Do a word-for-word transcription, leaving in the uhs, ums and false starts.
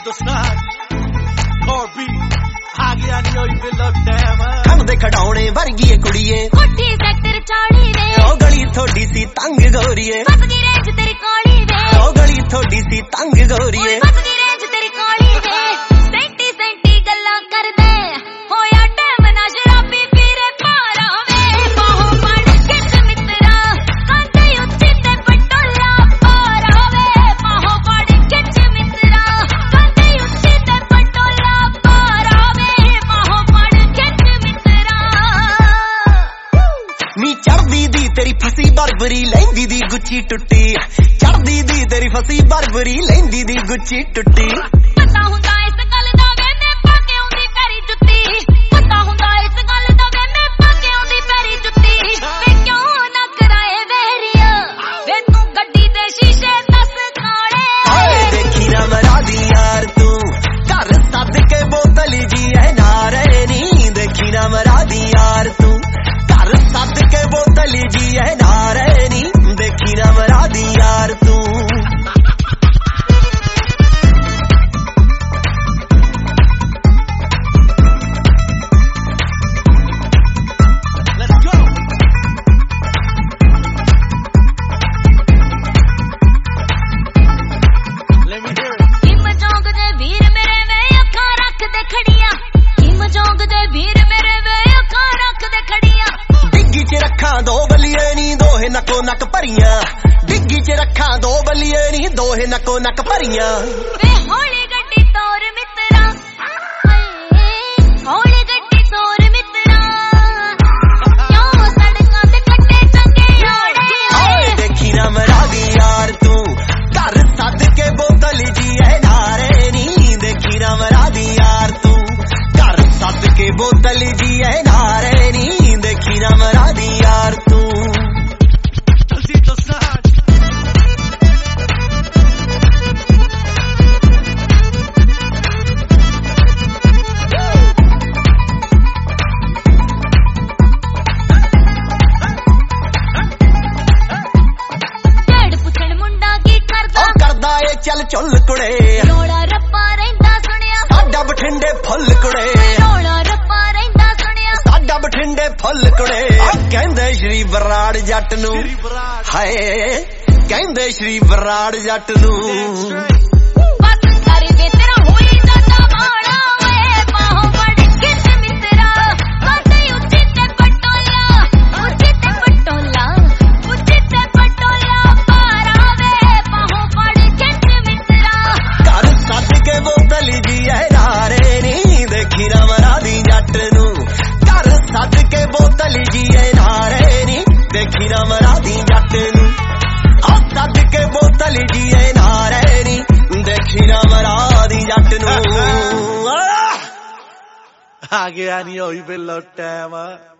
ਕੰਮ ਦੇ ਖਡਾਉਣੇ ਵਰਗੀ ਕੁੜੀਏ ਕੋਠੀ ਸੈਕਟਰ ਚਾੜੀ ਵੇ ਉਹ ਗਲੀ ਥੋੜੀ ਸੀ ਤੰਗ ਗੋਰੀਏ ਬਸ ਦੀ ਰੇਂਜ ਤੇਰੀ ਕਾਲੀ ਵੇ ਉਹ ਗਲੀ ਥੋੜੀ ਸੀ ਤੰਗ ਗੋਰੀਏ ਬਸ ਦੀ ਰੇਂਜ ਤੇਰੀ ਕਾਲੀ ਵੇ ਸੈਂਟੀ ਸੈਂਟੀ ਗੱਲਾਂ ਕਰਦੇ ਹੋਇਆ ਟਾਈਮ ਨਾ ਸ਼ਰਾਬੀ ਪੀਰੇ ਪਾਰਾ ਵੇ ਬਾਹੋਂ ਫੜ ਖਿੱਚ ਮਿੱਤਰਾ ਕੰਧੇ ਉੱਤੇ ਤੇ ਪਟੋਲਾ ਪਾਰਾ ਵੇ ਬਾਹੋਂ ਫੜ ਖਿੱਚ ਮਿੱਤਰਾ ਕੰਧੇ ਉੱਤੇ ਤੇ ਪਟੋਲਾ ਪਾਰਾ ਵੇ ਬਾਹੋਂ ਫੜ ਖਿੱਚ ਮਿੱਤਰਾ ਨੀ ਚੜਦੀ ਦੀ ਤੇਰੀ ਫਸੀ ਬਰਬਰੀ ਲੈਂਦੀ ਦੀ ਗੁੱਚੀ ਟੁੱਟੀ ਚੜਦੀ ਦੀ ਤੇਰੀ ਫਸੀ ਬਰਬਰੀ ਲੈਂਦੀ ਦੀ ਗੁੱਚੀ ਟੁੱਟੀ ਪਤਾ ਹੁੰਦਾ ਇਸ ਗੱਲ ਦਾ ਵੇ ਮੈਂ ਪਾ ਕੇ ਆਉਂਦੀ ਪੈਰੀ ਜੁੱਤੀ ਪਤਾ ਹੁੰਦਾ ਇਸ ਗੱਲ ਦਾ ਵੇ ਮੈਂ ਪਾ ਕੇ ਆਉਂਦੀ ਪੈਰੀ ਜੁੱਤੀ ਵੇ ਕਿਉਂ ਨਾ ਕਰਾਏ ਵੇਰੀਆ ਵੇ ਤੂੰ ਗੱਡੀ ਦੇ ਸ਼ੀਸ਼ੇ ਦੱਸ ਕਾਲੇ ਓਏ ਦੇਖੀ ਨਾ ਮਰਾਦੀ ਯਾਰ ਤੂੰ ਘਰ ਸੱਦ ਕੇ ਬੋਤਲ ਜੀ ਐ ਨਾ ਰਹੇ ਨੀ ਦੇਖੀ ਨਾ ਮਰਾਦੀ ਯਾਰ ਤੂੰ ਘਰ ਸੱਦ ਕੇ ਬੋਤਲ ਜੀ ਐ ਨਾ ਰਹੇ ਨੀ ਦੇਖੀ ਨਾ ਮਰਾਦੀ ਯਾਰ ਤੂੰ ਦੋ ਬਲੀਏ ਨੀ ਦੋਹੇ ਨੱਕੋ ਨੱਕ ਭਰੀਆਂ ਡਿੱਗੀ ਚ ਰੱਖਾਂ ਦੋ ਬਲੀਏ ਨੀ ਦੋਹੇ ਨੱਕੋ ਨੱਕ ਭਰੀਆਂ ਵੇ ਹੌਲੀ ਗੱਡੀ ਤੋਰ ਮਿੱਤਰਾ ਹੌਲੀ ਗੱਡੀ ਤੋਰ ਮਿੱਤਰਾ ਕਿਉਂ ਸੜਕਾਂ ਤੇ ਕੱਟੇ ਚੰਗੇ ਆੜੇ ਓਏ ਦੇਖੀ ਨਾ ਮਰਾਦੀ ਯਾਰ ਤੂੰ ਘਰ ਸੱਦ ਕੇ ਬੋਤਲ ਜੀ ਐ ਨਾਰੇ ਨੀ ਦੇਖੀ ਨਾ ਮਰਾਦੀ ਯਾਰ ਤੂੰ ਘਰ ਸੱਦ ਕੇ ਬੋਤਲ ਜੀ ਐ ਨਾਰੇ ਨੀ ਦੇਖੀ ਨਾ ਮਰਾਦੀ ਯਾਰ ਤੂੰ ਚੱਲ ਚੁੱਲ ਕੁੜੇ ਰੋਲਾ ਰੱਪਾ ਰਹਿੰਦਾ ਸੁਣਿਆ ਸਾਡਾ ਬਠਿੰਡੇ ਫੁੱਲ ਕੁੜੇ ਰੋਲਾ ਰੱਪਾ ਰਹਿੰਦਾ ਸੁਣਿਆ ਸਾਡਾ ਬਠਿੰਡੇ ਫੁੱਲ ਕੁੜੇ ਕਹਿੰਦੇ ਸ਼੍ਰੀ ਬਰਾੜ ਜੱਟ ਨੂੰ ਹਾਏ ਕਹਿੰਦੇ ਸ਼੍ਰੀ ਬਰਾੜ ਜੱਟ ਨੂੰ ਬਸ ਕਰ ਵੇ ਤੇਰਾ ਹੋਈ ਜਾਂਦਾ ਮਾੜਾ ਵੇ ਬਾਹੋਂ ਫੜ ਖਿੱਚ ਮਿੱਤਰਾ ਕੰਧੇ ਉੱਤੇ ਤੇ ਪਟੋਲਾ ਉੱਤੇ ਤੇ ਪਟੋਲਾ ਉੱਤੇ ਤੇ ਪਟੋਲਾ ਪਾਰਾ ਵੇ ਬਾਹੋਂ ਫੜ ਖਿੱਚ ਮਿੱਤਰਾ ਘਰ ਸੱਦ ਕੇ ਬੋਤਲ ਜੀ ਐ ਨਾਰੇ ਨੀ ਦੇਖੀ ਨਾ ਮਰਾਦੀ ਜੱਟ ਨੂੰ ਘਰ ਸੱਦ ਕੇ ਬੋਤਲ ਜੀ ਐ ਨਾਰੇ ਨੀ ਦੇਖੀ ਨਾ ਮਰਾਦੀ ਜੱਟ ਨੂੰ ਆ ਸੱਦ ਕੇ ਬੋਤਲ ਜੀ ਐ ਨਾਰੇ ਨੀ ਦੇਖੀ ਨਾ ਮਰਾਦੀ ਜੱਟ ਨੂੰ ਆ ਗਿਆ ਨਹੀਂ ਹੋਈ ਵੇਲਾ ਟਾਈਮ